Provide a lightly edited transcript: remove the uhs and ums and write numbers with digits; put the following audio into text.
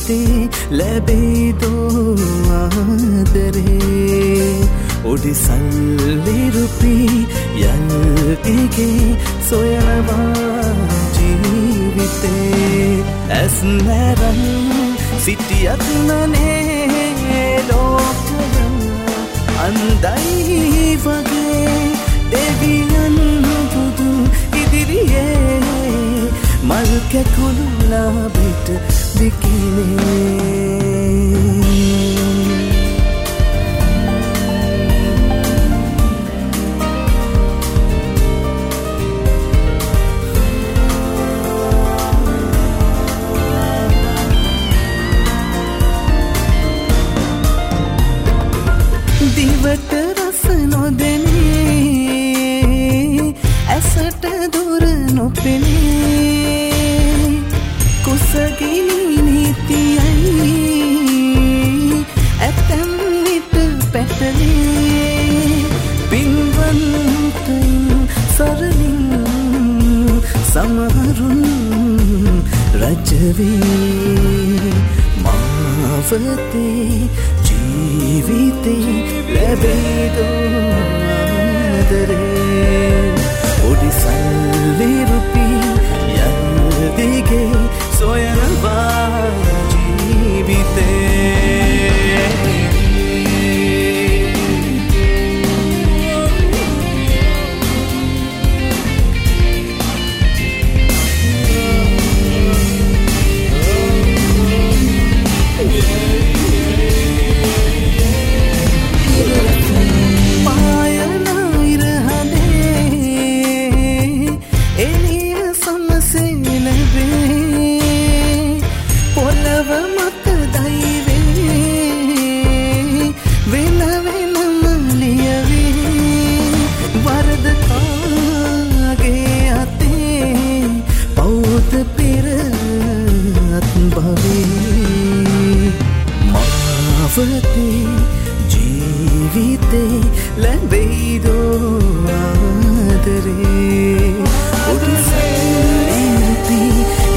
ජීවිතේ ලැබෙයිදෝ ආදරේ ඔඩි සල්ලි රුපි යල්තිගේ සොයනවා ජීවිතේ ඇස් නැරන් සිටියත් නනේ ලෝකය අන්දයි වගේ දෙවියන් බුදු ඉදිරියේ මල් කැකුළුලා පිට දිකිනේ දිවට රස නොදෙනේ ඇසට දුර නොපෙනේ කුසගිනි නීතියයි ඇතැම් විට පැටලේ පින්වන්තයින් සරලින් සමහරුන් රජවේ මාවතේ ජීවිතේ ලැබෙයිදෝ ආදරේ ඔඩි සල්ලි රුපි යල්දිගේ සොයනවා ජීවිතේ මාවතේ ජීවිතේ ලැබෙයිදෝ ආදරේ ඔඩි සල්ලි රුපි